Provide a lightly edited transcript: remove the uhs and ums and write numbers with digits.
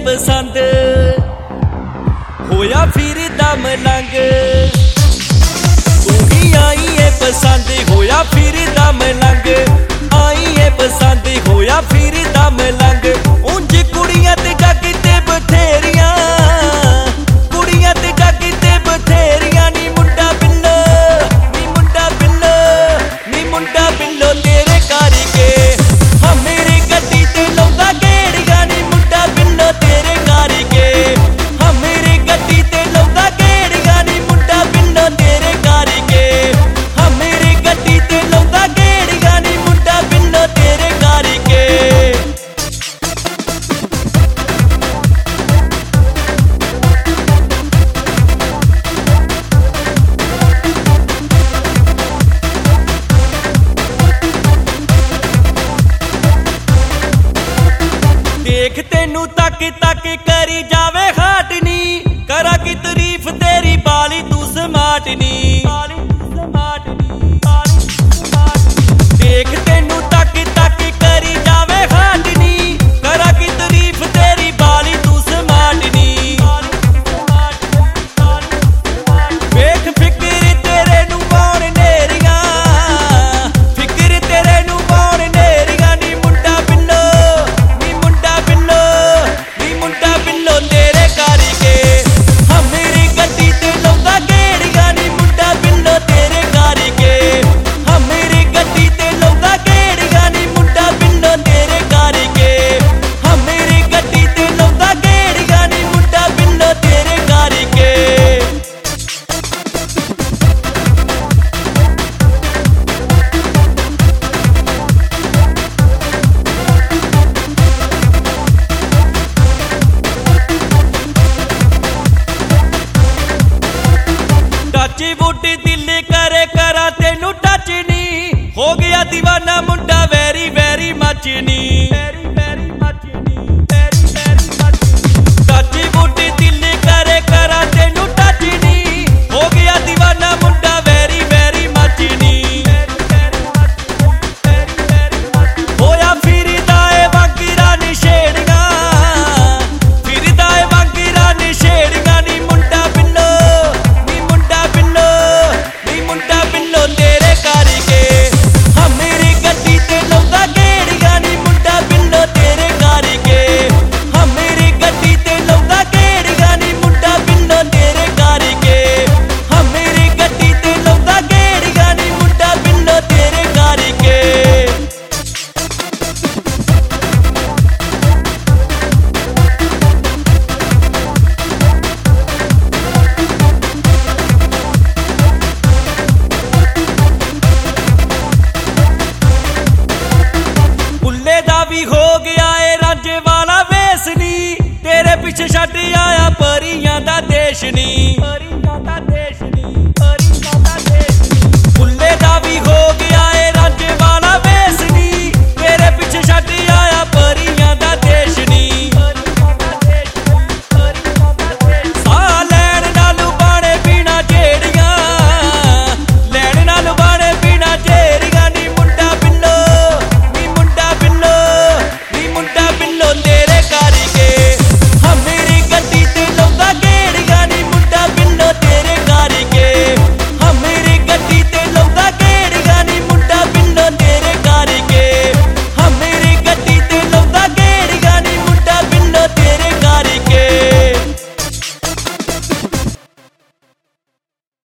पसंद होया फिरदा मलंग। तू ही आई है पसंद होया फिरदा मलंग, आई है पसंद होया फिरदा मलंग। उंज कुड़ियां ते जग ते बथेरियां, कुड़ियां ते जग ते बथेरियां नी मुंडा बिल्लो, नी मुंडा बिल्लो, नी मुंडा बिल्लो तेरे करके हाँ मेरी गड्डी ते लौंदा गेड़ियां नी मुंडा बिल्लो तेरे करके हाँ मेरी गड्डी ते लौंदा गेड़ियां नी मुंडा बिल्लो तेरे करके हाँ मेरी गड्डी ते लौंदा गेड़ियां नी मुंडा बिल्लो तेरे करके। देख तेनू तक तक करी जावे हाट नी, करा की तारीफ तेरी बाली तू स्मार्ट नी। देख तेनू तक तक करी जावे हाट नी, करा की तारीफ तेरी बाली तू स्मार्ट नी। वेख फिक्र तेरे नू पाउण नेरियां, फिक्र तेरे नू पाउण नेरियां नी मुंडा बिल्लो, नी मुंडा बिल्लो, नी मुंडा बिल्लो तेरे करके हाँ मेरी गड्डी ते लौंदा गेड़ियां नी मुंडा बिल्लो तेरे करके हाँ मेरी गड्डी ते लौंदा गेड़ियां नी मुंडा बिल्लो तेरे करके हाँ मेरी गड्डी ते लौंदा गेड़ियां नी मुंडा बिल्लो तेरे करके। टच वुड दिल करे करा तेनू टच नी, हो गया दीवाना मुंडा वेरी वेरी मच नी। टच वुड दिल करे करा तेनू टच नी, हो गया दीवाना मुंडा वेरी वेरी मच नी। होया फिरदा ए वांगिरा नशेड़ियां, फिरदा ए वांगिरा नशेड़ियां नी मुंडा बिल्लो, नी मुंडा बिल्लो, नी मुंडा बिल्लो तेरे करके हाँ मेरी गड्डी ते लौंदा गेड़ियां नी मुंडा बिल्लो तेरे करके हाँ मेरी गड्डी ते लौंदा गेड़ियां नी मुंडा बिल्लो तेरे करके हाँ मेरी गड्डी ते लौंदा गेड़ियां नी मुंडा बिल्लो तेरे करके। बुल्ले दा भी हो गया ए रांझे वाला वेस नी, तेरे पिछे छड्ड आया परियां दा देश नी।